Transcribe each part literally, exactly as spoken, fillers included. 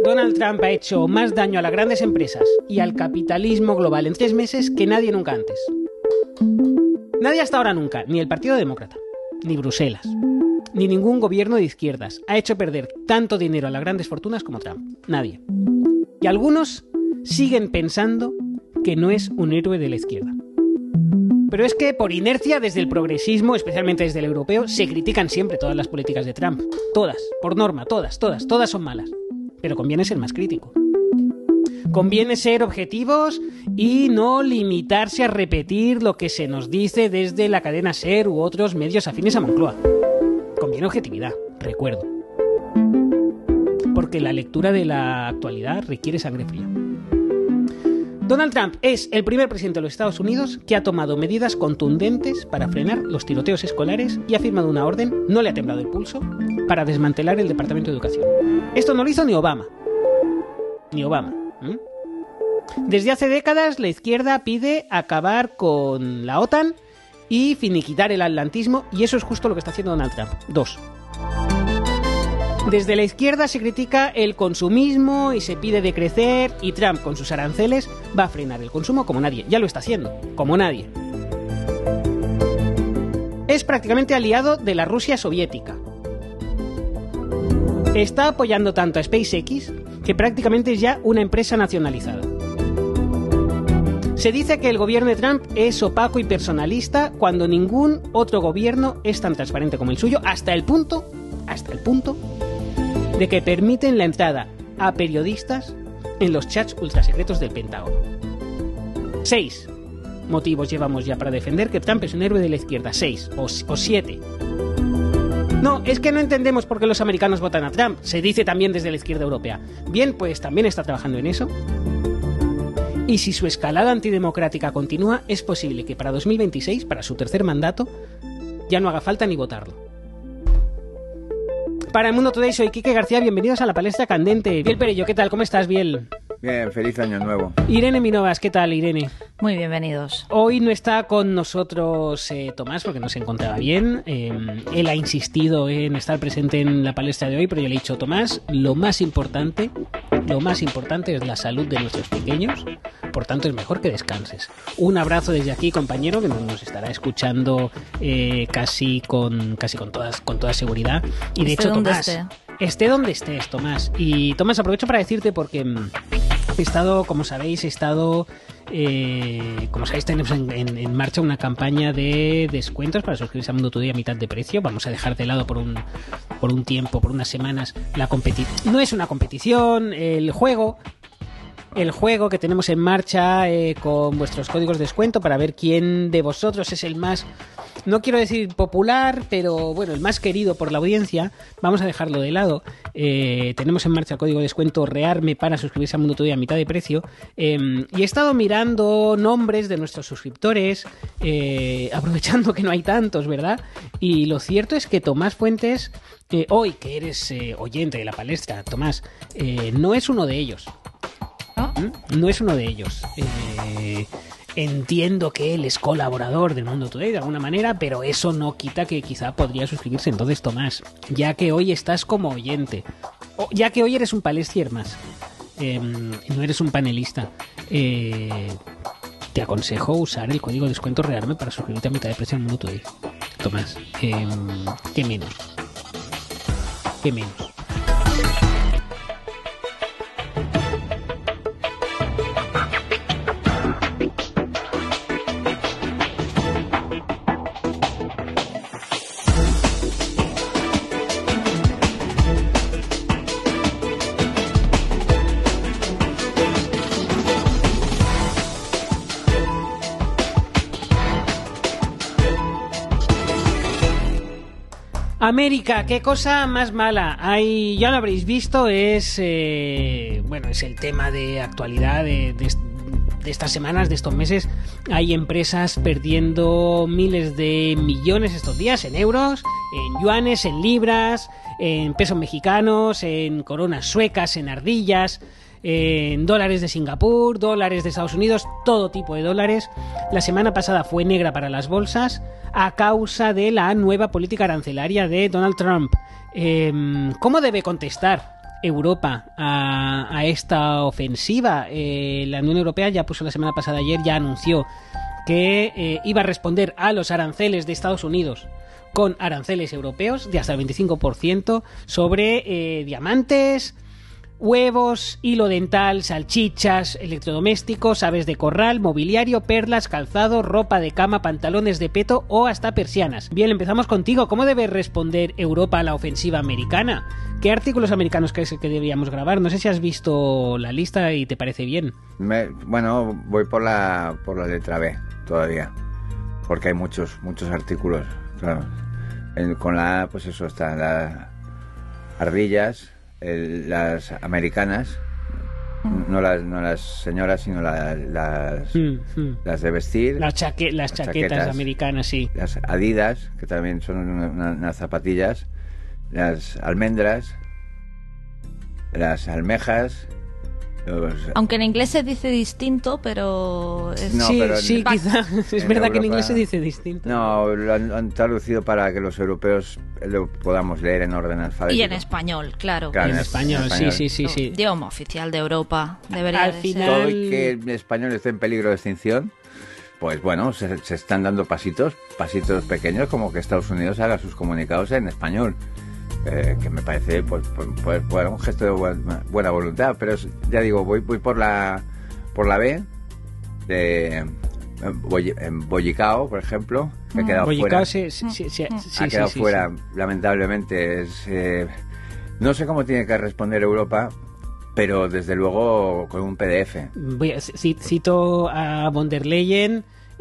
Donald Trump ha hecho más daño a las grandes empresas y al capitalismo global en tres meses que nadie nunca antes. Nadie hasta ahora nunca, ni el Partido Demócrata, ni Bruselas, ni ningún gobierno de izquierdas ha hecho perder tanto dinero a las grandes fortunas como Trump. Nadie. Y algunos siguen pensando que no es un héroe de la izquierda. Pero es que por inercia desde el progresismo, especialmente desde el europeo, se critican siempre todas las políticas de Trump. Todas, por norma, todas, todas, todas son malas. Pero conviene ser más crítico. Conviene ser objetivos y no limitarse a repetir lo que se nos dice desde la cadena SER u otros medios afines a Moncloa. Conviene objetividad, recuerdo. Porque la lectura de la actualidad requiere sangre fría. Donald Trump es el primer presidente de los Estados Unidos que ha tomado medidas contundentes para frenar los tiroteos escolares y ha firmado una orden, no le ha temblado el pulso, para desmantelar el Departamento de Educación. Esto no lo hizo ni Obama. Ni Obama. ¿Mm? Desde hace décadas la izquierda pide acabar con la OTAN y finiquitar el atlantismo, y eso es justo lo que está haciendo Donald Trump. Dos. Desde la izquierda se critica el consumismo y se pide decrecer, y Trump con sus aranceles va a frenar el consumo como nadie. Ya lo está haciendo, como nadie. Es prácticamente aliado de la Rusia soviética. Está apoyando tanto a SpaceX que prácticamente es ya una empresa nacionalizada. Se dice que el gobierno de Trump es opaco y personalista cuando ningún otro gobierno es tan transparente como el suyo, hasta el punto, hasta el punto de que permiten la entrada a periodistas en los chats ultrasecretos del Pentágono. Seis motivos llevamos ya para defender que Trump es un héroe de la izquierda. Seis o, o siete. No, es que no entendemos por qué los americanos votan a Trump. Se dice también desde la izquierda europea. Bien, pues también está trabajando en eso. Y si su escalada antidemocrática continúa, es posible que para dos mil veintiséis, para su tercer mandato, ya no haga falta ni votarlo. Para El Mundo Today soy Quique García, bienvenidos a la palestra candente. Biel Perello, ¿qué tal? ¿Cómo estás, Biel? Bien, feliz año nuevo. Irene Minovas, ¿qué tal, Irene? Muy bienvenidos. Hoy no está con nosotros eh, Tomás porque no se encontraba bien. Eh, él ha insistido en estar presente en la palestra de hoy, pero yo le he dicho, Tomás, lo más importante, lo más importante es la salud de nuestros pequeños, por tanto es mejor que descanses. Un abrazo desde aquí, compañero, que nos estará escuchando eh, casi con casi con todas con toda seguridad. Y de hecho, Tomás, esté. esté donde estés, Tomás. Y Tomás, aprovecho para decirte porque he estado, como sabéis, he estado... Eh, como sabéis, tenemos en, en, en marcha una campaña de descuentos para suscribirse a Mundo Today a mitad de precio. Vamos a dejar de lado por un por un tiempo, por unas semanas, la competición. No es una competición, el juego... El juego que tenemos en marcha eh, con vuestros códigos de descuento para ver quién de vosotros es el más, no quiero decir popular, pero bueno, el más querido por la audiencia. Vamos a dejarlo de lado. Eh, tenemos en marcha el código de descuento REARME para suscribirse a Mundo Today a mitad de precio. Eh, y he estado mirando nombres de nuestros suscriptores, eh, aprovechando que no hay tantos, ¿verdad? Y lo cierto es que Tomás Fuentes, eh, hoy que eres eh, oyente de la palestra, Tomás, eh, no es uno de ellos. No es uno de ellos. Eh, entiendo que él es colaborador del Mundo Today de alguna manera, pero eso no quita que quizá podría suscribirse. Entonces, Tomás, ya que hoy estás como oyente, o ya que hoy eres un palestrier más, eh, no eres un panelista, eh, te aconsejo usar el código de descuento REARME para suscribirte a mitad de precio al Mundo Today. Tomás, eh, ¿qué menos? ¿Qué menos? América, qué cosa más mala. Hay, ya lo habréis visto, es eh, bueno, es el tema de actualidad de, de, de estas semanas, de estos meses. Hay empresas perdiendo miles de millones estos días en euros, en yuanes, en libras, en pesos mexicanos, en coronas suecas, en ardillas, en dólares de Singapur, dólares de Estados Unidos, todo tipo de dólares. La semana pasada fue negra para las bolsas a causa de la nueva política arancelaria de Donald Trump. Eh, ¿Cómo debe contestar Europa a, a esta ofensiva. Eh, la Unión Europea ya puso la semana pasada, ayer, ya anunció que eh, iba a responder a los aranceles de Estados Unidos con aranceles europeos de hasta el veinticinco por ciento sobre eh, diamantes, huevos, hilo dental, salchichas, electrodomésticos, aves de corral, mobiliario, perlas, calzado, ropa de cama, pantalones de peto o hasta persianas. Bien, empezamos contigo. ¿Cómo debe responder Europa a la ofensiva americana? ¿Qué artículos americanos crees que deberíamos grabar? No sé si has visto la lista y te parece bien. Me, bueno, voy por la por la letra B todavía, porque hay muchos muchos artículos. Claro. En, con la A, pues eso, están las ardillas, el, las americanas, mm. no las no las señoras, sino la, las mm, mm. las de vestir, las, chaque, las, las chaquetas, chaquetas americanas, sí, las Adidas, que también son una, una, unas zapatillas, las almendras, las almejas. Los... Aunque en inglés se dice distinto, pero... Es... No, sí, pero sí, en... quizá. Es en verdad Europa... que en inglés se dice distinto. No, lo han, han traducido para que los europeos lo podamos leer en orden alfabético. Y en español, claro. claro en, en español, español, sí, sí, sí. sí. Idioma oficial de Europa. Debería Al de final... Todo y que el español esté en peligro de extinción, pues bueno, se, se están dando pasitos, pasitos pequeños, como que Estados Unidos haga sus comunicados en español. Eh, que me parece pues, pues, pues bueno, un gesto de buena, buena voluntad, pero es, ya digo, voy voy por la por la B de Boy, en Bollicao, por ejemplo, que ha quedado Bollicao fuera. Sí, sí, sí, sí, sí, ha quedado sí, sí, fuera, sí. lamentablemente. Es, eh, no sé cómo tiene que responder Europa, pero desde luego con un P D F. Voy a, cito a von der Leyen,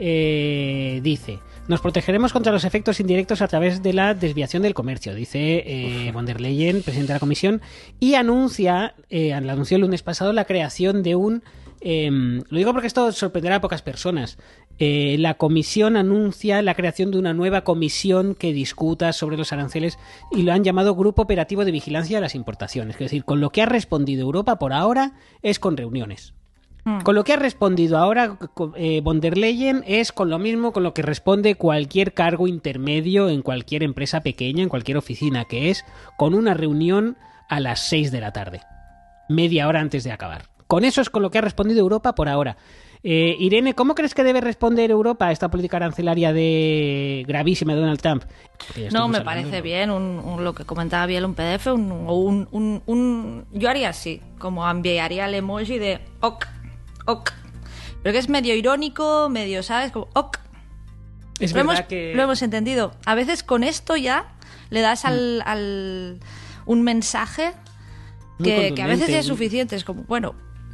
eh, dice: nos protegeremos contra los efectos indirectos a través de la desviación del comercio, dice eh, von der Leyen, presidenta de la Comisión, y anuncia, eh, anunció el lunes pasado la creación de un... Eh, lo digo porque esto sorprenderá a pocas personas. Eh, la Comisión anuncia la creación de una nueva comisión que discuta sobre los aranceles y lo han llamado Grupo Operativo de Vigilancia de las Importaciones. Es decir, con lo que ha respondido Europa por ahora es con reuniones. Con lo que ha respondido ahora eh, von der Leyen es con lo mismo con lo que responde cualquier cargo intermedio en cualquier empresa pequeña, en cualquier oficina, que es con una reunión a las seis de la tarde, media hora antes de acabar. Con eso es con lo que ha respondido Europa por ahora. Eh, Irene, ¿cómo crees que debe responder Europa a esta política arancelaria de gravísima de Donald Trump? No, me parece bien, un, un, lo que comentaba bien, un P D F, un, un, un, un... yo haría así, como enviaría el emoji de ok. Ok. Pero que es medio irónico, medio, ¿sabes? Como ok. Es lo, verdad hemos, que... lo hemos entendido. A veces con esto ya le das al, al un mensaje que, que a veces ya es suficiente. Es como, bueno,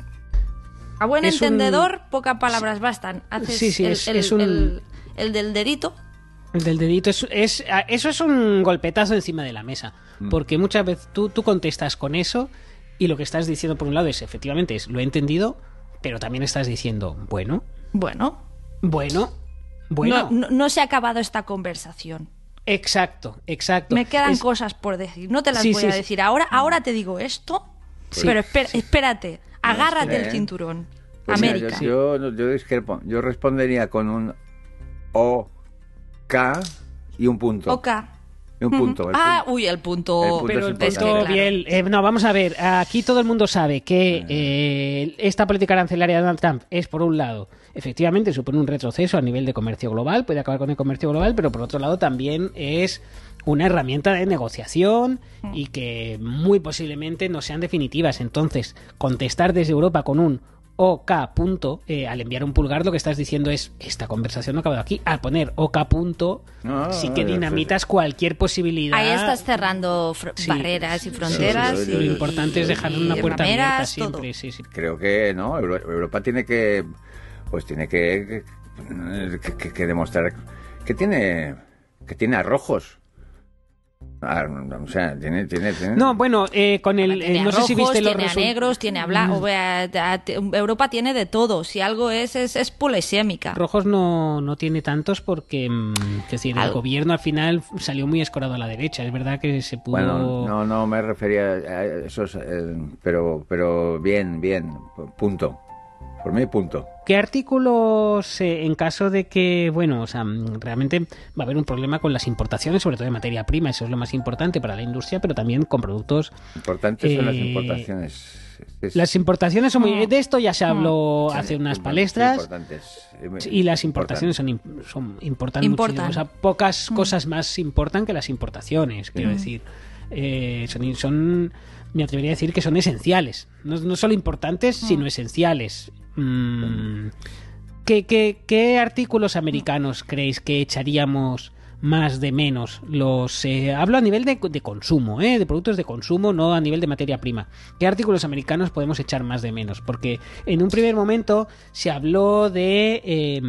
a buen es entendedor, un... pocas palabras bastan. Haces sí, sí, el, es, el, es un... el, el del dedito. El del dedito es, es eso es un golpetazo encima de la mesa. Mm. Porque muchas veces tú, tú contestas con eso y lo que estás diciendo por un lado es, efectivamente, es lo he entendido, pero también estás diciendo, bueno, bueno, bueno, bueno. No, no, no se ha acabado esta conversación. Exacto, exacto. Me quedan es... cosas por decir. No te las sí, voy sí, a decir ahora. Ahora te digo esto, sí. pero espera, espérate, agárrate no, espera, el cinturón. Pues América. Mira, yo, yo, yo discrepo. Yo respondería con un O K y un punto. O K. Un punto. El ah, punto. Uy, el punto. El punto pero el punto claro. bien. Eh, no, vamos a ver. Aquí todo el mundo sabe que eh, esta política arancelaria de Donald Trump es, por un lado, efectivamente supone un retroceso a nivel de comercio global, puede acabar con el comercio global, pero por otro lado también es una herramienta de negociación y que muy posiblemente no sean definitivas. Entonces, contestar desde Europa con un OK punto, eh, al enviar un pulgar lo que estás diciendo es, esta conversación no ha acabado aquí. Al poner OK punto, no, sí que dinamitas cualquier posibilidad. Ahí estás cerrando sí, barreras y fronteras. Sí, sí, y, lo importante es dejar una puerta abierta siempre. Sí, sí. Creo que no, Europa tiene que, pues tiene que, que, que, que demostrar que tiene, que tiene arrojos. Ah, o sea, tiene, tiene, tiene... No, bueno, eh, con el... Eh, no rojos, sé si viste los tiene resu... a negros, tiene a blancos... Mm. Europa tiene de todo. Si algo es, es, es polisémica. Rojos no, no tiene tantos porque que decir, el gobierno al final salió muy escorado a la derecha. Es verdad que se pudo... Bueno, no, no me refería a esos... Eh, pero, pero bien, bien, punto. Por mí, punto. ¿Qué artículos, eh, en caso de que, bueno, o sea, realmente va a haber un problema con las importaciones, sobre todo de materia prima, eso es lo más importante para la industria, pero también con productos... Importantes eh, son las importaciones. Es... Las importaciones son muy... De esto ya se habló sí, hace unas son palestras. Importantes. Y las importaciones son, son importan muchísimo. O sea, pocas mm. cosas más importan que las importaciones, quiero mm. decir. Eh, son, son, me atrevería a decir que son esenciales. No, no solo importantes, mm. sino esenciales. Mm. ¿Qué, qué, ¿Qué artículos americanos creéis que echaríamos más de menos? Los eh, hablo a nivel de, de consumo, ¿eh? De productos de consumo, no a nivel de materia prima. ¿Qué artículos americanos podemos echar más de menos? Porque en un primer momento se habló de... Eh,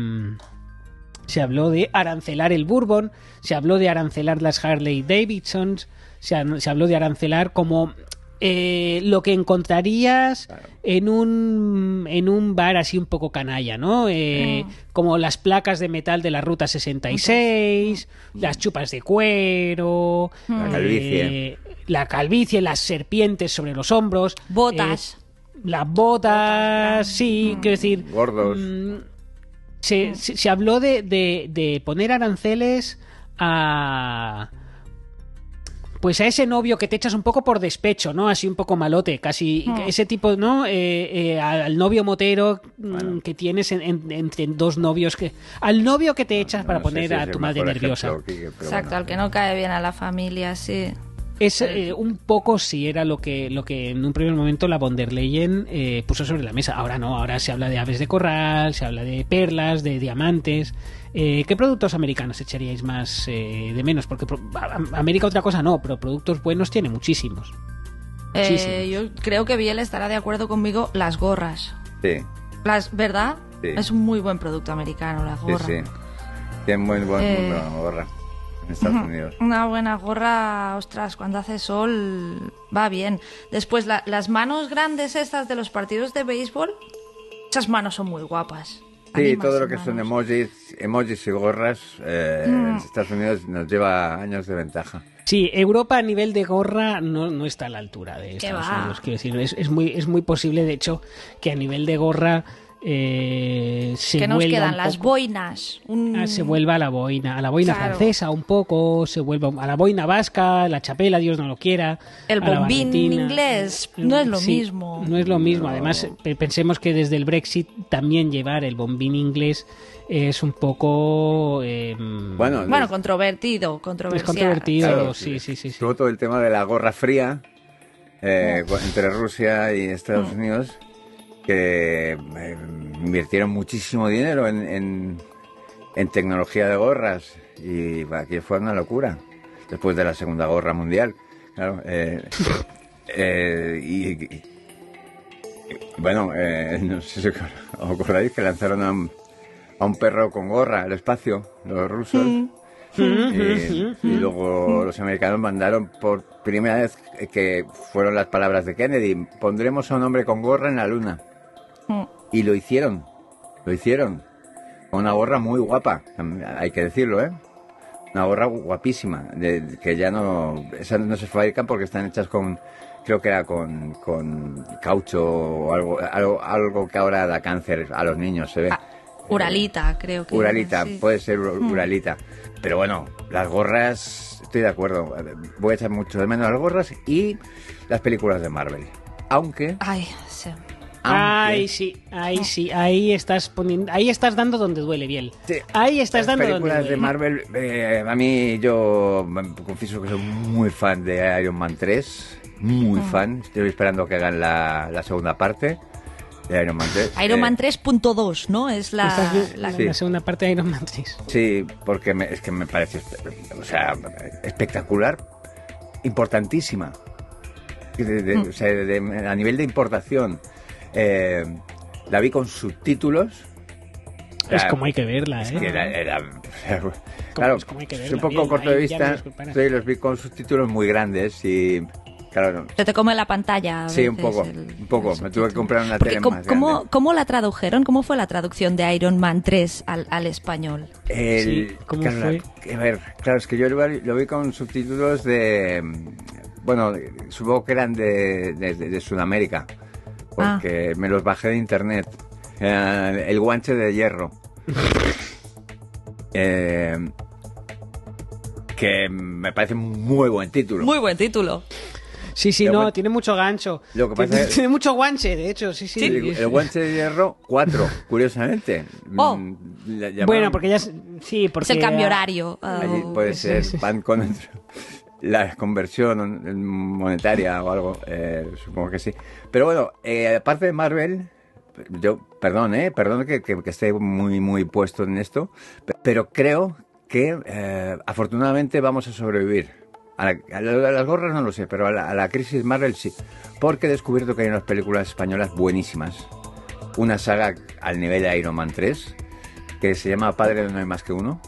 se habló de arancelar el Bourbon, se habló de arancelar las Harley Davidsons, se, se habló de arancelar como... Eh, lo que encontrarías claro. en un en un bar así un poco canalla, ¿no? Eh, mm. Como las placas de metal de la Ruta sesenta y seis, mm. las chupas de cuero, mm. la calvicie, eh, la calvicie, las serpientes sobre los hombros, botas, eh, las botas, botas sí, mm. quiero decir, gordos. Mm, se, mm. se, se habló de, de, de poner aranceles a pues a ese novio que te echas un poco por despecho, ¿no? Así un poco malote, casi oh. ese tipo, ¿no? Eh, eh, al novio motero bueno. que tienes en, en, entre dos novios, que al novio que te echas no, para no poner si a tu madre nerviosa. Ejemplo, Kike, Exacto, bueno. al que no cae bien a la familia, sí. Es eh, un poco sí era lo que lo que en un primer momento la von der Leyen eh, puso sobre la mesa. Ahora no, ahora se habla de aves de corral, se habla de perlas, de diamantes. Eh, ¿Qué productos americanos echaríais más eh, de menos? Porque pro, América otra cosa no, pero productos buenos tiene muchísimos. Eh, muchísimos. Yo creo que Biel estará de acuerdo conmigo. Las gorras. Sí. Las, ¿verdad? Sí. Es un muy buen producto americano, la gorra. Sí, sí. Tiene muy, buen, eh... muy buena gorra. En Estados Unidos. Una buena gorra, ostras, cuando hace sol va bien. Después, la, las manos grandes estas de los partidos de béisbol, esas manos son muy guapas. Sí, todo lo que manos. son emojis, emojis y gorras, eh, mm. en Estados Unidos nos lleva años de ventaja. Sí, Europa a nivel de gorra no, no está a la altura de Estados va? Unidos. Quiero decir, es, es, muy, es muy posible, de hecho, que a nivel de gorra... Eh, se que nos quedan poco, las boinas un... ah, se vuelva a la boina a la boina claro. francesa un poco, se vuelva a la boina vasca, la chapela, Dios no lo quiera, el bombín inglés no es lo sí, mismo no es lo mismo, no. Además pensemos que desde el Brexit también llevar el bombín inglés es un poco eh, bueno, bueno controvertido controversial. Es controvertido, claro, sí, sí, sí, sí. Todo, todo el tema de la gorra fría eh, no. entre Rusia y Estados no. Unidos, que eh, invirtieron muchísimo dinero en, en, en tecnología de gorras y aquí fue una locura después de la Segunda Guerra Mundial, claro, eh, eh, y, y bueno, eh, no sé si os acordáis que lanzaron a un, a un perro con gorra al espacio, los rusos, mm. y, y luego los americanos mandaron por primera vez, que fueron las palabras de Kennedy, pondremos a un hombre con gorra en la luna. Y lo hicieron, lo hicieron. Una gorra muy guapa, hay que decirlo, ¿eh? Una gorra guapísima, de, que ya no... Esas no se fabrican porque están hechas con... Creo que era con, con caucho o algo, algo, algo que ahora da cáncer a los niños, se ve. Ah, uralita, creo que... Uralita, sí. puede ser uralita. Pero bueno, las gorras, estoy de acuerdo. Voy a echar mucho de menos las gorras y las películas de Marvel. Aunque... Ay, sí. Aunque... Ay, sí, ahí sí, ahí estás poniendo, ahí estás dando donde duele, Biel. Sí. Ahí estás Las dando donde duele. Las películas de Marvel, eh, a mí yo me confieso que soy muy fan de Iron Man tres, muy mm. fan. Estoy esperando que hagan la, la segunda parte de Iron Man tres. Iron eh, Man tres punto dos, ¿no? Es la, la, sí. la segunda parte de Iron Man tres. Sí, porque me, es que me parece, o sea, espectacular, importantísima. De, de, mm. O sea, de, de, a nivel de importación. Eh, la vi con subtítulos. Es sea, como hay que verla, ¿eh? Es que era, era, o sea, claro, es como hay que verla, un poco bien, corto de vista. Sí, los vi con subtítulos muy grandes y claro. Se te come la pantalla. A sí, veces, un poco, el, un poco. Me tuve que comprar una tele ¿cómo, más ¿cómo, grande. ¿Cómo la tradujeron? ¿Cómo fue la traducción de Iron Man tres al, al español? El, sí, ¿cómo claro, fue? A ver, claro, es que yo lo, lo vi con subtítulos de, bueno, supongo que eran de, de, de, de Sudamérica. Porque ah. me los bajé de internet. Eh, el guanche de hierro. eh, que me parece muy buen título. Muy buen título. Sí, sí, el no, guan... tiene mucho gancho. Lo que pasa tiene, es... tiene mucho guanche, de hecho, sí, sí. sí el, el guanche de hierro, cuatro, curiosamente. Oh. Llamaron... Bueno, porque ya es... Sí, porque... Es el cambio horario. Allí Oh. puede ser sí, sí. pan con la conversión monetaria o algo, eh, supongo que sí. Pero bueno, eh, aparte de Marvel, yo, perdón, eh, perdón que, que, que esté muy, muy puesto en esto, pero creo que eh, afortunadamente vamos a sobrevivir. A, la, a, la, a las gorras no lo sé, pero a la, a la crisis Marvel sí. Porque he descubierto que hay unas películas españolas buenísimas. Una saga al nivel de Iron Man tres, que se llama Padre de No hay más que uno.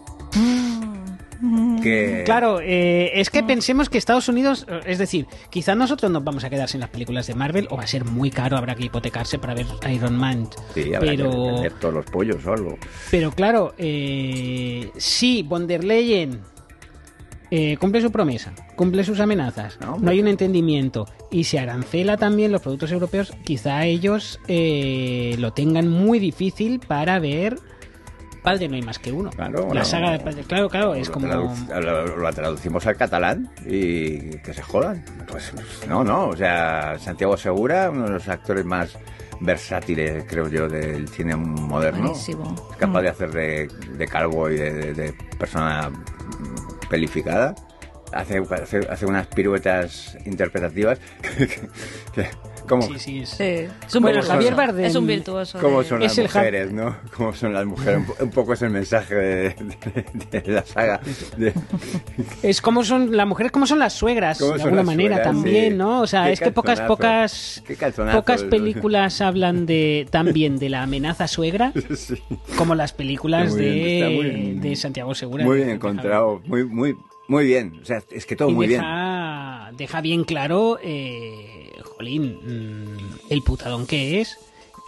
Que... Claro, eh, es que pensemos que Estados Unidos, es decir, quizás nosotros nos vamos a quedar sin las películas de Marvel o va a ser muy caro, habrá que hipotecarse para ver Iron Man. Sí, habrá pero... que vender todos los pollos o algo. Pero claro, eh, sí, von der Leyen eh, cumple su promesa, cumple sus amenazas, no, no hay un entendimiento y se arancela también los productos europeos, quizá ellos eh, lo tengan muy difícil para ver Padre no hay más que uno. Claro, la no, saga de Padre, claro, claro, es lo como... Traduc lo, lo traducimos al catalán y que se jodan. Pues no, no, o sea, Santiago Segura, uno de los actores más versátiles, creo yo, del cine moderno. Buenísimo. Es capaz mm. de hacer de, de calvo y de, de, de persona pelificada. Hace, hace, hace unas piruetas interpretativas que, que, que ¿cómo? Sí, sí, es... Sí. Es un bueno, virtuoso. Javier Bardem es un virtuoso. ¿Cómo de... son las es mujeres, no? ¿Cómo son las mujeres? Un, un poco es el mensaje de, de, de la saga. De... Es como son las mujeres, como son las suegras, de alguna manera suegras, también, sí. ¿no? O sea, Qué es que pocas, pocas, pocas películas hablan de también de la amenaza suegra, sí. como las películas bien, de, bien, de Santiago Segura. Muy bien encontrado, muy, muy, muy bien. O sea, es que todo y muy deja, bien. Deja bien claro, eh, jolín, el putadón que es,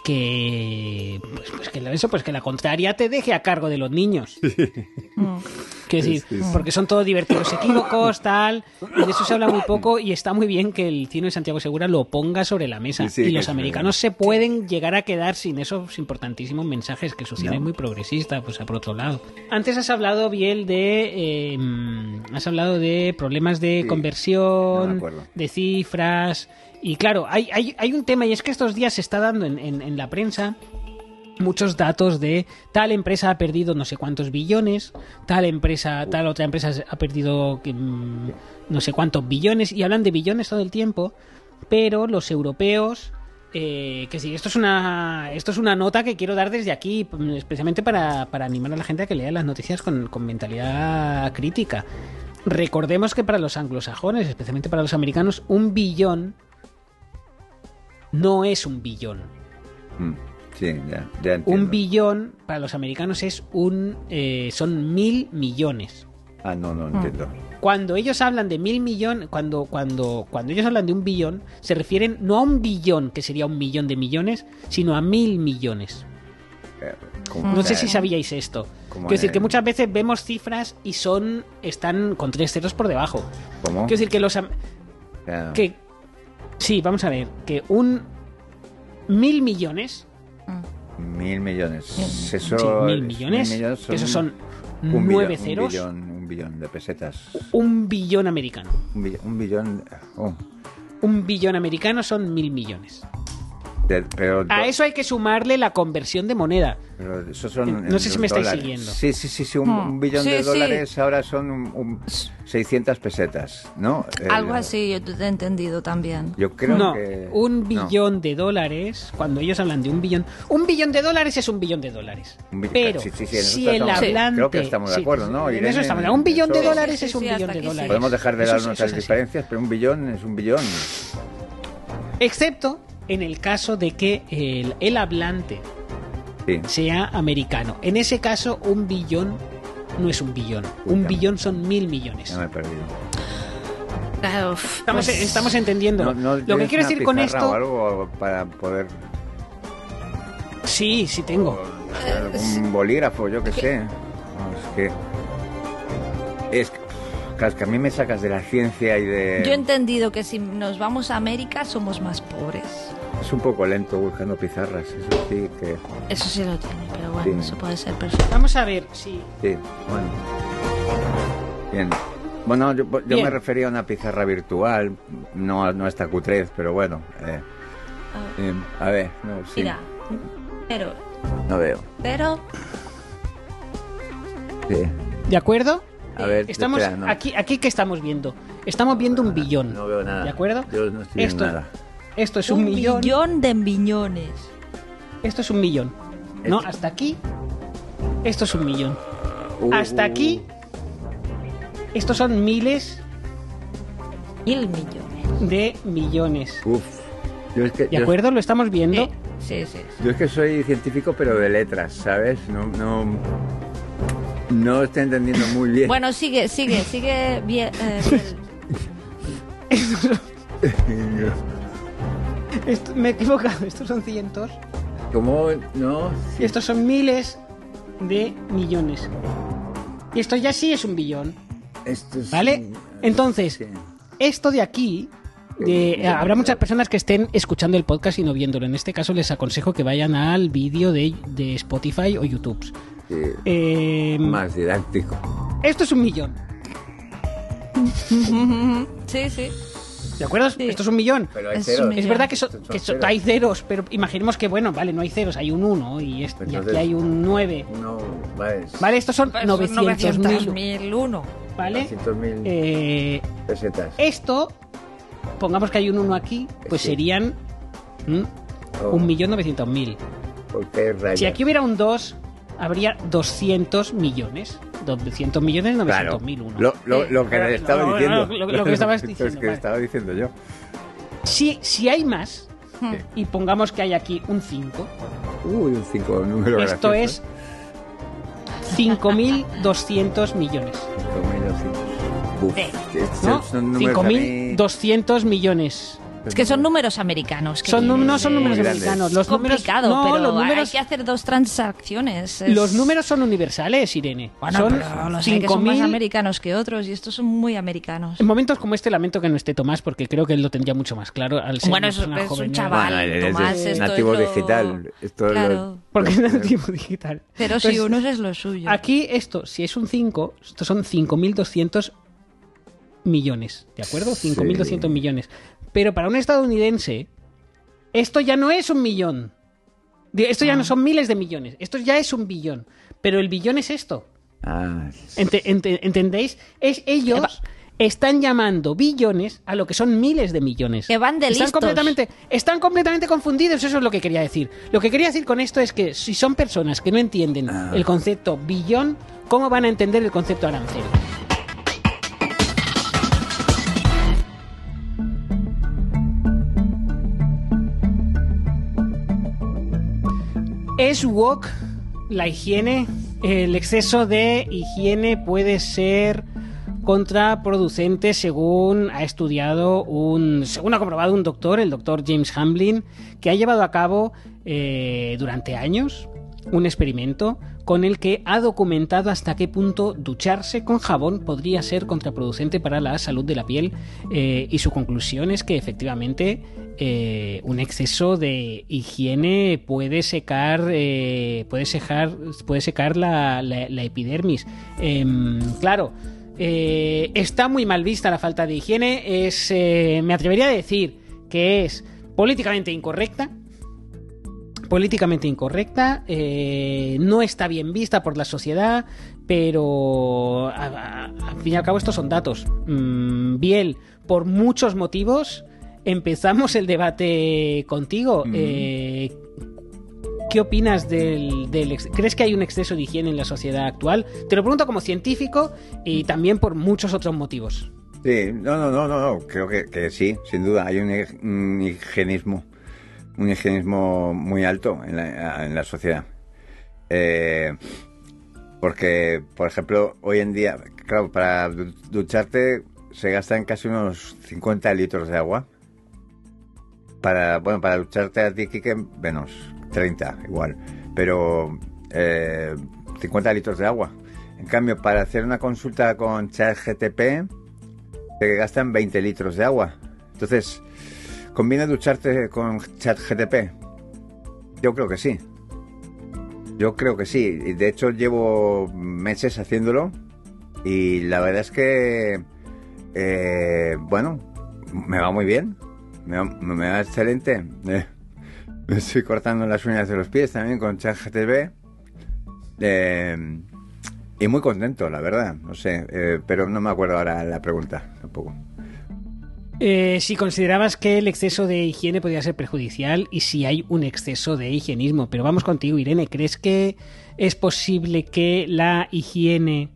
que pues, pues que eso, pues que la contraria te deje a cargo de los niños. Quiero decir, sí, sí. porque son todos divertidos equívocos, tal, y de eso se habla muy poco y está muy bien que el cine de Santiago Segura lo ponga sobre la mesa. Sí, sí, y los americanos se pueden llegar a quedar sin esos importantísimos mensajes, que su cine no. es muy progresista, pues por otro lado. Antes has hablado, Biel, de eh, has hablado de problemas de sí, conversión, no de cifras, y claro, hay, hay, hay un tema, y es que estos días se está dando en, en, en la prensa muchos datos de tal empresa ha perdido no sé cuántos billones, tal empresa, tal otra empresa ha perdido mmm, no sé cuántos billones, y hablan de billones todo el tiempo, pero los europeos, eh, que sí, esto es una esto es una nota que quiero dar desde aquí, especialmente para, para animar a la gente a que lea las noticias con, con mentalidad crítica. Recordemos que para los anglosajones, especialmente para los americanos, un billón no es un billón. Mm. Sí, ya, ya entiendo. Un billón para los americanos es un eh, son mil millones. Ah, no, no entiendo. Cuando ellos hablan de mil millones, cuando cuando cuando ellos hablan de un billón, se refieren no a un billón, que sería un millón de millones, sino a mil millones. ¿Cómo? No sé si sabíais esto. Quiero decir que muchas veces vemos cifras y son están con tres ceros por debajo. ¿Cómo? Quiero decir que los yeah. que sí, vamos a ver, que un mil millones Mil millones. Eso, sí, mil millones. Mil millones son esos son un nueve billón, ceros. Un billón, un billón de pesetas. Un billón americano. Un billón. Un billón, oh. un billón americano son mil millones. De, pero, a eso hay que sumarle la conversión de moneda. Pero eso son no sé si me dólares. estáis siguiendo. Sí, sí, sí, sí un, hmm. un billón sí, de sí. dólares ahora son un, un seiscientas pesetas, ¿no? Algo El, así, yo te he entendido también. Yo creo no, que... un billón no. de dólares, cuando ellos hablan de un billón, un billón de dólares es un billón de dólares. Bill... Pero sí, sí, sí, si el estamos, hablante... Creo que estamos de acuerdo, sí, ¿no? En eso estamos. Un billón eso... de dólares sí, sí, es un sí, billón de dólares. Sí. Podemos dejar de eso, dar eso nuestras diferencias, pero un billón es un billón. Excepto en el caso de que el, el hablante sí. sea americano. En ese caso, un billón no es un billón. Uy, un billón son mil millones. Ya me he perdido. Uf, estamos, pues, estamos entendiendo. No, no, Lo que quiero decir con esto... O algo para poder... Sí, sí tengo. O, un bolígrafo, yo qué sé. No, es que... Es que... Claro, es que a mí me sacas de la ciencia y de... Yo he entendido que si nos vamos a América somos más pobres. Es un poco lento buscando pizarras, eso sí que... Eso sí lo tiene, pero bueno, Sí. eso puede ser perfecto. Vamos a ver, sí. Sí, bueno. Bien. Bueno, yo, yo Bien. me refería a una pizarra virtual, no, no a esta cutrez, pero bueno. Eh, eh, a ver, no, sí. Mira, pero, No veo. pero, Sí. ¿De acuerdo? A ver, Estamos espera, no. aquí, aquí ¿qué estamos viendo? Estamos viendo un billón. No veo nada. ¿De acuerdo? Yo no estoy viendo Esto, nada. esto es un, un millón. millón de millones. Esto es un millón. No, Esto- hasta aquí. Esto es un millón. Uh, Hasta aquí. Estos son miles Mil millones. de millones. Uf. Yo es que, ¿De yo- acuerdo? ¿Lo estamos viendo? Sí, sí, sí. Yo es que soy científico, pero de letras, ¿sabes? No, no, no estoy entendiendo muy bien. Bueno, sigue, sigue, sigue bien. eh, bien. Esto- me he equivocado. Estos son cientos. ¿Cómo? No. Y estos son miles de millones. Y esto ya sí es un billón. Esto es ¿Vale? un- Entonces, Sí. esto de aquí, de- habrá muchas personas que estén escuchando el podcast y no viéndolo. En este caso les aconsejo que vayan al vídeo de, de Spotify o YouTube. Sí, Eh, más didáctico. esto es un millón. Sí, sí. ¿De acuerdo? Sí. Esto es un millón. Pero hay Es ceros. un Es millón. verdad que, so- Son que so- ceros. hay ceros, pero imaginemos que, bueno, vale, no hay ceros, hay un uno y, es- y aquí Entonces- hay un nueve. No, vale. Vale, estos son Pues novecientos mil. mil uno. ¿Vale? novecientos mil Eh, pesetas. esto, pongamos que hay un uno aquí, pues Sí. serían ¿m? Oh, un millón novecientos mil. porque hay rayas. Si aquí hubiera un dos, habría doscientos millones. doscientos millones, Claro, novecientos mil uno. lo, lo, lo que Claro, le estaba lo- lo- diciendo. lo- lo que estabas Esto diciendo, es que vale. estaba diciendo yo. Si, si hay más, Hmm. y pongamos que hay aquí un cinco, Uy, un cinco, un número esto gracioso. es cinco mil doscientos millones. cinco mil doscientos. Uf, Sí. estos ¿No? son números cinco a mil mí- doscientos millones. Es que son números americanos. que Son, num- no vienen son de- números Muy grandes. americanos. Los Es números, complicado, no, pero los números, hay que hacer dos transacciones. es- los números son universales, Irene. Bueno, son pero los hay que son más cinco mil. americanos que otros y estos son muy americanos. En momentos como este lamento que no esté Tomás porque creo que él lo tendría mucho más claro al ser Bueno, una es- persona es un joven. chaval. Bueno, él es Tomás, de- esto es nativo lo- digital. Esto es lo- Claro. Porque es nativo digital. Pero si Pues, uno es lo suyo. Aquí esto, si es un cinco, estos son cinco mil doscientos millones, ¿de acuerdo? cinco mil doscientos millones. Pero para un estadounidense, esto ya no es un millón. De- Esto ya no son miles de millones. Esto ya es un billón. Pero el billón es esto. Ah, Ente- ente- ¿Entendéis? Es ellos están llamando billones a lo que son miles de millones. Que van de están listos. completamente, están completamente confundidos, eso es lo que quería decir. Lo que quería decir con esto es que si son personas que no entienden Ah. el concepto billón, ¿cómo van a entender el concepto arancel? ¿Es woke la higiene? El exceso de higiene puede ser contraproducente según ha estudiado un, según ha comprobado un doctor, el doctor James Hamblin, que ha llevado a cabo eh, durante años un experimento con el que ha documentado hasta qué punto ducharse con jabón podría ser contraproducente para la salud de la piel, eh, y su conclusión es que efectivamente eh, un exceso de higiene puede secar eh, puede secar puede secar la, la- la epidermis. Em, claro, eh, está muy mal vista la falta de higiene, es eh, me atrevería a decir que es políticamente incorrecta. Políticamente incorrecta, eh, no está bien vista por la sociedad, pero a- a- al fin y al cabo estos son datos. Mm, Biel, por muchos motivos, empezamos el debate contigo. Mm. Eh, ¿Qué opinas del, del ex- ¿Crees que hay un exceso de higiene en la sociedad actual? Te lo pregunto como científico y también por muchos otros motivos. sí, no, no, no, no, no, creo que, que sí, sin duda, hay un, hig- un higienismo, un higienismo muy alto en la, en la sociedad. Eh, porque, por ejemplo, hoy en día, claro, para du- ducharte se gastan casi unos cincuenta litros de agua. Para, bueno, para ducharte a ti, Kike, menos, treinta igual, pero eh, cincuenta litros de agua. En cambio, para hacer una consulta con ChatGPT, se gastan veinte litros de agua. Entonces, ¿conviene ducharte con ChatGPT? Yo creo que sí. Yo creo que sí. Y de hecho llevo meses haciéndolo y la verdad es que, eh, bueno, me va muy bien. Me va, me va excelente. Eh, me estoy cortando las uñas de los pies también con ChatGPT. Eh, y muy contento, la verdad. No sé, eh, pero no me acuerdo ahora la pregunta tampoco. Eh, si considerabas que el exceso de higiene podía ser perjudicial y si hay un exceso de higienismo. Pero vamos contigo, Irene. ¿Crees que es posible que la higiene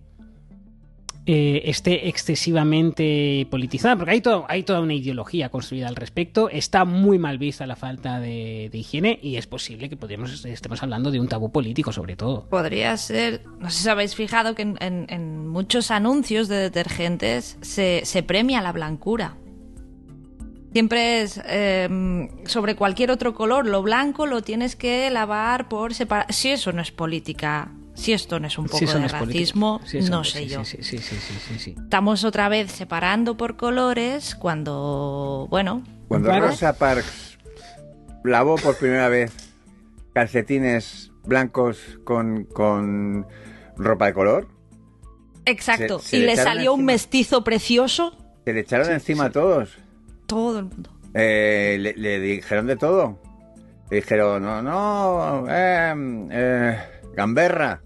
eh, esté excesivamente politizada? Porque hay, todo, hay toda una ideología construida al respecto. Está muy mal vista la falta de, de higiene y es posible que podríamos, estemos hablando de un tabú político, sobre todo. Podría ser. No sé si habéis fijado que en, en, en muchos anuncios de detergentes se, se premia la blancura. Siempre es eh, sobre cualquier otro color. Lo blanco lo tienes que lavar por separado. Si eso no es política, si esto no es un poco si de racismo, sí, no es, sé sí, yo. Sí, sí, sí, sí, sí, sí. Estamos otra vez separando por colores cuando, bueno... Cuando ¿vale? Rosa Parks lavó por primera vez calcetines blancos con, con ropa de color... Exacto. Se, se y le le salió encima, un mestizo precioso. Se le echaron sí, encima sí. a todos. Todo el mundo. Eh, le, le dijeron de todo. Le dijeron, no, no, eh, eh, gamberra.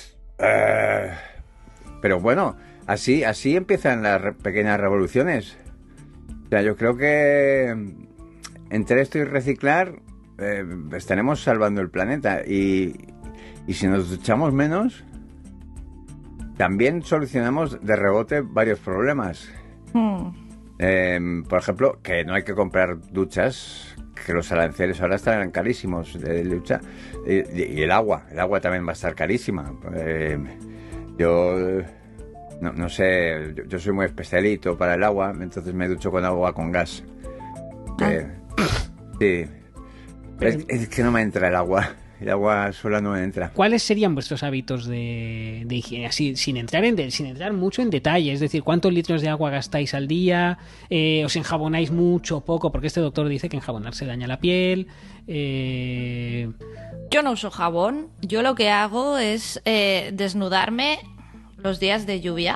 Eh, pero bueno, así, así empiezan las re- pequeñas revoluciones. O sea, yo creo que entre esto y reciclar eh, estaremos salvando el planeta. Y, y si nos duchamos menos, también solucionamos de rebote varios problemas. Hmm. Eh, por ejemplo, que no hay que comprar duchas, que los aranceles ahora estarán carísimos de ducha, y, y el agua, el agua también va a estar carísima. Eh, yo no, no sé, yo, yo soy muy especialito para el agua, entonces me ducho con agua con gas. Eh, sí, es, es que no me entra el agua. El agua sola no me entra. ¿Cuáles serían vuestros hábitos de, de higiene? Así, sin entrar en de, sin entrar mucho en detalle. Es decir, ¿cuántos litros de agua gastáis al día? Eh, ¿Os enjabonáis mucho o poco? Porque este doctor dice que enjabonarse daña la piel. Eh... Yo no uso jabón. Yo lo que hago es eh, desnudarme los días de lluvia.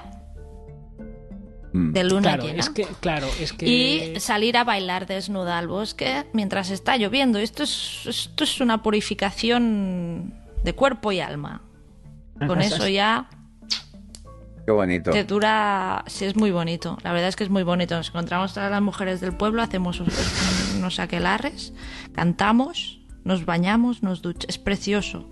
De luna claro, llena. Es que, claro, es que... Y salir a bailar desnuda al bosque mientras está lloviendo. Esto es, esto es una purificación de cuerpo y alma. Con eso ya... Qué bonito. Te dura... Sí, es muy bonito. La verdad es que es muy bonito. Nos encontramos todas las mujeres del pueblo, hacemos unos aquelarres, cantamos, nos bañamos, nos duchamos. Es precioso.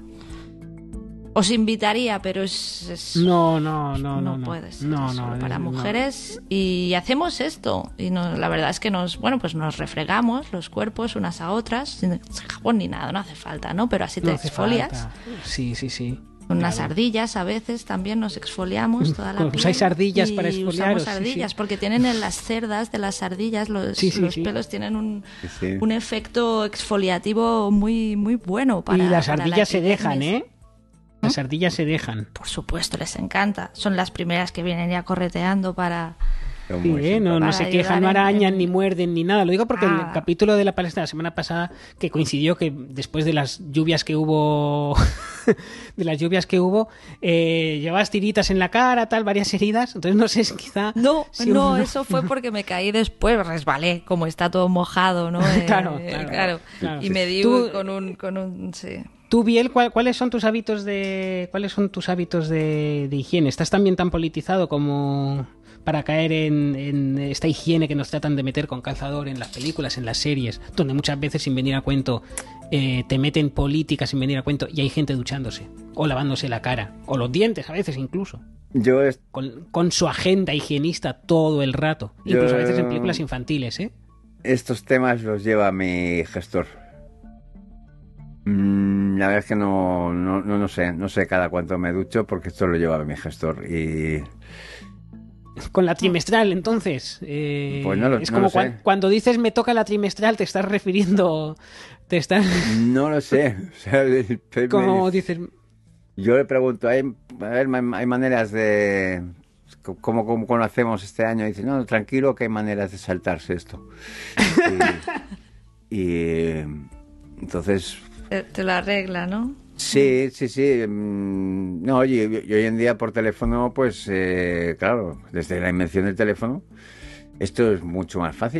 Os invitaría, pero es... es no, no, no, no, no. puedes. No, no, no, para no. mujeres. Y hacemos esto. Y no, la verdad es que nos, bueno, pues nos refregamos los cuerpos unas a otras, sin jabón ni nada, no hace falta, ¿no? Pero así te no hace exfolias. Falta. Sí, sí, sí. Con unas claro. ardillas a veces también nos exfoliamos toda la piel. ¿Usáis ardillas y para exfoliaros? usamos ardillas sí, sí. porque tienen en las cerdas de las ardillas los, sí, sí, los sí. pelos tienen un, sí. un efecto exfoliativo muy, muy bueno para y las para ardillas la se dejan, ¿eh? ¿Mm? Las ardillas se dejan. Por supuesto, les encanta. Son las primeras que vienen ya correteando para... Sí, ¿eh? no, no se quejan, no arañan, en... ni muerden, ni nada. Lo digo porque ah. el capítulo de la palestra de la semana pasada, que coincidió que después de las lluvias que hubo, de las lluvias que hubo, eh, llevabas tiritas en la cara, tal, varias heridas. Entonces no sé, quizá... No, si no, uno... eso fue porque me caí después, resbalé, como está todo mojado, ¿no? Eh, claro, claro, claro, claro. Y me di Tú... con un... Con un sí. Tú, Biel, ¿cuál, ¿cuáles son tus hábitos de cuáles son tus hábitos de, de higiene? ¿Estás también tan politizado como para caer en, en esta higiene que nos tratan de meter con calzador en las películas, en las series, donde muchas veces sin venir a cuento eh, te meten política sin venir a cuento y hay gente duchándose o lavándose la cara o los dientes a veces incluso? Yo es... con, con su agenda higienista todo el rato, Yo... incluso a veces en películas infantiles, ¿eh? Estos temas los lleva mi gestor. Mm, la verdad es que no, no, no, no sé, no sé cada cuánto me ducho porque esto lo lleva mi gestor y... Con la trimestral, entonces. Eh, pues no lo, es no como lo sé. cuando, cuando dices me toca la trimestral, te estás refiriendo. Te estás. No lo sé. O sea, como dices. Yo le pregunto, ¿hay, a ver, hay maneras de ¿cómo, cómo conocemos este año? Y dice, no, tranquilo, que hay maneras de saltarse esto. Y, y entonces... Te, te lo arregla, ¿no? Sí, sí, sí. No, y, y hoy en día por teléfono, pues, eh, claro, desde la invención del teléfono, esto es mucho más fácil.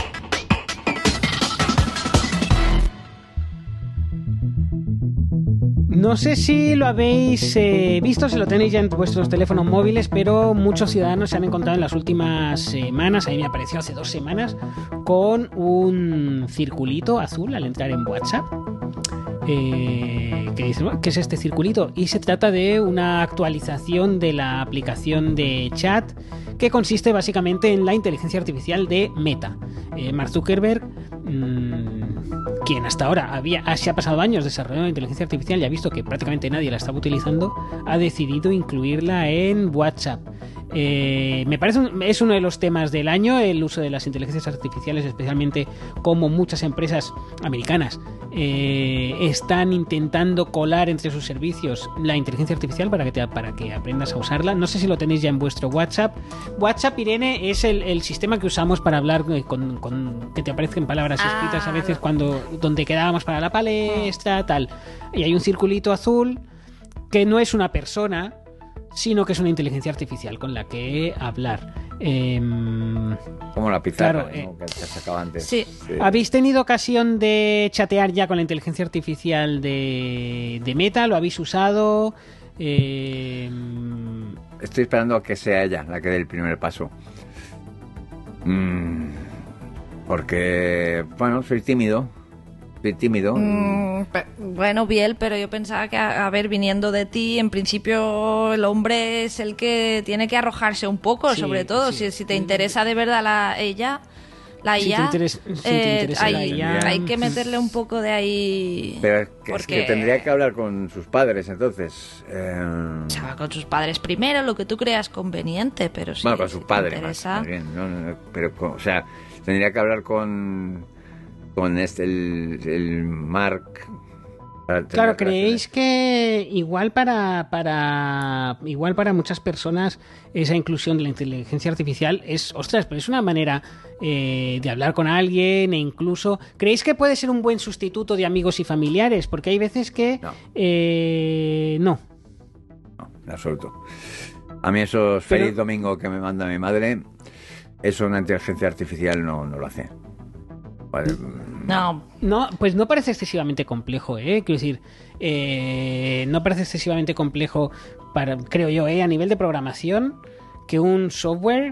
No sé si lo habéis eh, visto, si lo tenéis ya en vuestros teléfonos móviles, pero muchos ciudadanos se han encontrado en las últimas semanas, a mí me apareció hace dos semanas, con un circulito azul al entrar en WhatsApp. Eh, que dice, ¿qué es este circulito? Y se trata de una actualización de la aplicación de chat que consiste básicamente en la inteligencia artificial de Meta. Eh, Mark Zuckerberg, mmm, quien hasta ahora había, se ha pasado años desarrollando la inteligencia artificial y ha visto que prácticamente nadie la estaba utilizando, ha decidido incluirla en WhatsApp. Eh, me parece un, es uno de los temas del año, el uso de las inteligencias artificiales, especialmente como muchas empresas americanas eh, están intentando colar entre sus servicios la inteligencia artificial para que, te, para que aprendas a usarla. No sé si lo tenéis ya en vuestro WhatsApp. WhatsApp, Irene, es el, el sistema que usamos para hablar con, con que te aparezcan palabras escritas a veces cuando donde quedábamos para la palestra, tal. Y hay un circulito azul que no es una persona, sino que es una inteligencia artificial con la que hablar. Eh, Como la pizarra, claro, eh, ¿no? Que se sacaba antes. Sí. Sí. ¿Habéis tenido ocasión de chatear ya con la inteligencia artificial de, de Meta? ¿Lo habéis usado? Eh, Estoy esperando a que sea ella la que dé el primer paso. Mm, porque, bueno, soy tímido. Soy tímido. Mm, pe- bueno, Biel, pero yo pensaba que, a, a ver, viniendo de ti, en principio el hombre es el que tiene que arrojarse un poco, Sí, sobre todo. sí. Si, si te interesa de verdad la ella, la Si te I A, interes- si te eh, interesa hay, la I A. hay que meterle un poco de ahí. Pero es que, porque es que tendría que hablar con sus padres, entonces. Eh, se va con sus padres primero, lo que tú creas conveniente, pero si, bueno, con si sus te padres, más, interesa... más bien. No, no, no, pero, con- o sea, tendría que hablar con. Con este, el, el Mark. para tener Claro, relaciones. ¿creéis que igual para, para igual para muchas personas esa inclusión de la inteligencia artificial es, ostras, pero es una manera eh, de hablar con alguien e incluso, ¿creéis que puede ser un buen sustituto de amigos y familiares? Porque hay veces que No. eh, no. No, en absoluto. A mí esos Pero- feliz domingo que me manda mi madre, eso una inteligencia artificial no, no lo hace. Vale, No, No, pues no parece excesivamente complejo, ¿eh? Quiero decir, eh, no parece excesivamente complejo, para, creo yo, ¿eh? A nivel de programación, que un software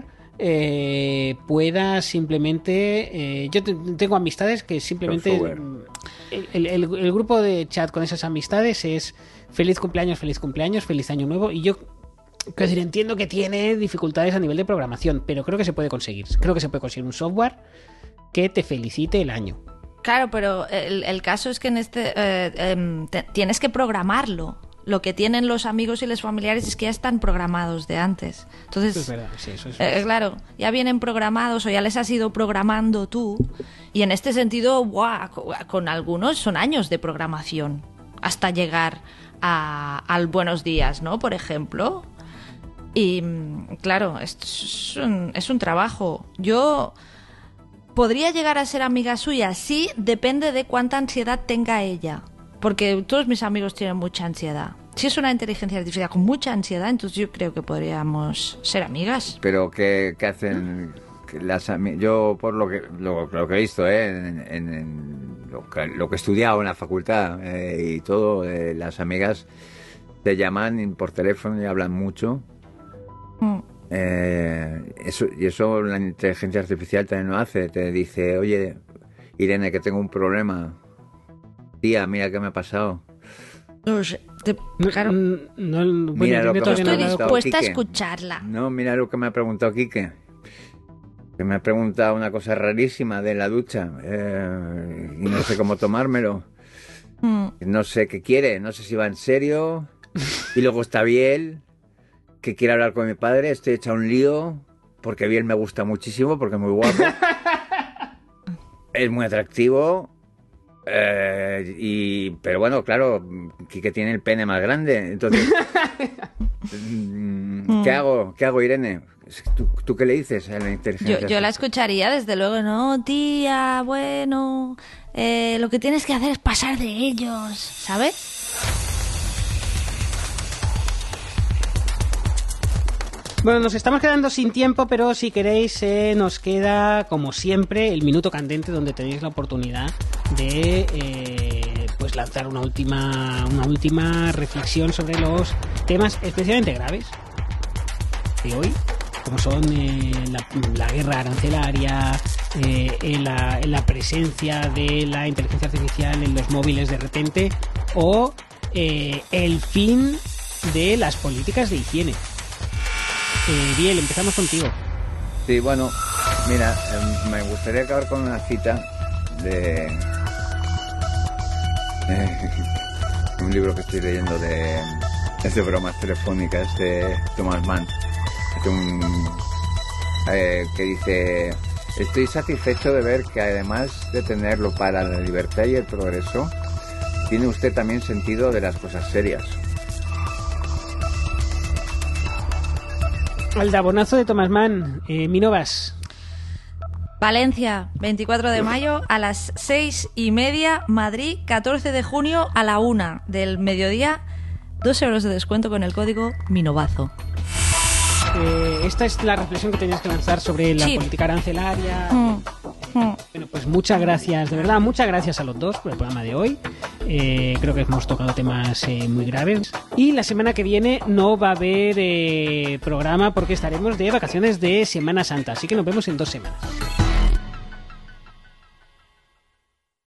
eh, pueda simplemente... eh, yo te- tengo amistades que simplemente... software. El, el- el- el grupo de chat con esas amistades es feliz cumpleaños, feliz cumpleaños, feliz año nuevo, y yo... Quiero decir, entiendo que tiene dificultades a nivel de programación, pero creo que se puede conseguir. Creo que se puede conseguir un software que te felicite el año. claro, pero el, el caso es que en este eh, em, te- tienes que programarlo. Lo que tienen los amigos y los familiares es que ya están programados de antes. Entonces, Eso es verdad, sí, eso es Eh, claro, ya vienen programados o ya les has ido programando tú. Y en este sentido, ¡buah! co- con algunos son años de programación hasta llegar a- al buenos días, ¿no? Por ejemplo. Y mm, claro, esto es un, es un trabajo. Yo podría llegar a ser amiga suya, sí, depende de cuánta ansiedad tenga ella. Porque todos mis amigos tienen mucha ansiedad. Si es una inteligencia artificial con mucha ansiedad, entonces yo creo que podríamos ser amigas. pero ¿qué, qué hacen que las ami- yo por lo que lo, lo que he visto, ¿eh? en, en- en lo, que, lo que he estudiado en la facultad eh, y todo, eh, las amigas te llaman por teléfono y hablan mucho. Mm. Eh, eso, y eso la inteligencia artificial también lo hace. Te dice, oye, Irene, que tengo un problema. Tía, mira qué me ha pasado. No sé, te- No, claro, no, no, bueno, Mira lo Irene que todavía me no estoy ha hablado. dispuesta a Quique. escucharla. No, mira lo que me ha preguntado Quique. Que me ha preguntado una cosa rarísima de la ducha. eh, y no sé cómo tomármelo. Mm. No sé qué quiere, no sé si va en serio. Y luego está Biel, que quiere hablar con mi padre. Estoy hecha un lío, porque Biel me gusta muchísimo, porque es muy guapo. Es muy atractivo. eh, y, pero bueno, claro, Quique tiene el pene más grande. Entonces, mm, ¿Qué hago? ¿Qué hago, Irene? ¿Tú, ¿Tú qué le dices a la inteligencia? Yo, yo la escucharía, desde luego. No, tía, bueno, eh, lo que tienes que hacer es pasar de ellos, ¿sabes? Bueno, nos estamos quedando sin tiempo, pero si queréis eh, nos queda, como siempre, el minuto candente, donde tenéis la oportunidad de eh, pues lanzar una última, una última reflexión sobre los temas especialmente graves de hoy, como son eh, la, la guerra arancelaria, eh, en la, en la presencia de la inteligencia artificial en los móviles de repente, o eh, el fin de las políticas de higiene. Eh, Biel, empezamos contigo. Sí, bueno, mira, eh, me gustaría acabar con una cita de eh, un libro que estoy leyendo de, de bromas telefónicas de Thomas Mann, que, un, eh, que dice: estoy satisfecho de ver que además de tenerlo para la libertad y el progreso, tiene usted también sentido de las cosas serias. Aldabonazo de Thomas Mann. eh, Minovas. Valencia, veinticuatro de mayo a las seis y media. Madrid, catorce de junio a la una del mediodía. Dos euros de descuento con el código Minovazo. Eh, esta es la reflexión que tenías que lanzar sobre la sí. política arancelaria. Mm. Mm. Bueno, pues muchas gracias, de verdad, muchas gracias a los dos por el programa de hoy. Eh, creo que hemos tocado temas eh, muy graves. Y la semana que viene no va a haber eh, programa porque estaremos de vacaciones de Semana Santa. Así que nos vemos en dos semanas.